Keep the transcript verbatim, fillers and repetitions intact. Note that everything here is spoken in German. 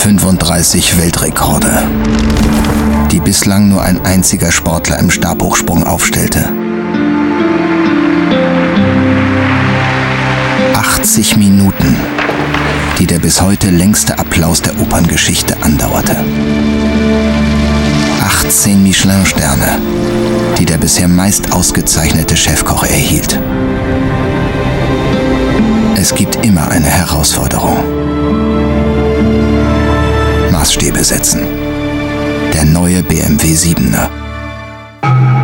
fünfunddreißig Weltrekorde, die bislang nur ein einziger Sportler im Stabhochsprung aufstellte. achtzig Minuten, die der bis heute längste Applaus der Operngeschichte andauerte. achtzehn Michelin-Sterne, die der bisher meist ausgezeichnete Chefkoch erhielt. Es gibt immer eine Herausforderung. Maßstäbe setzen. Der neue B M W siebener.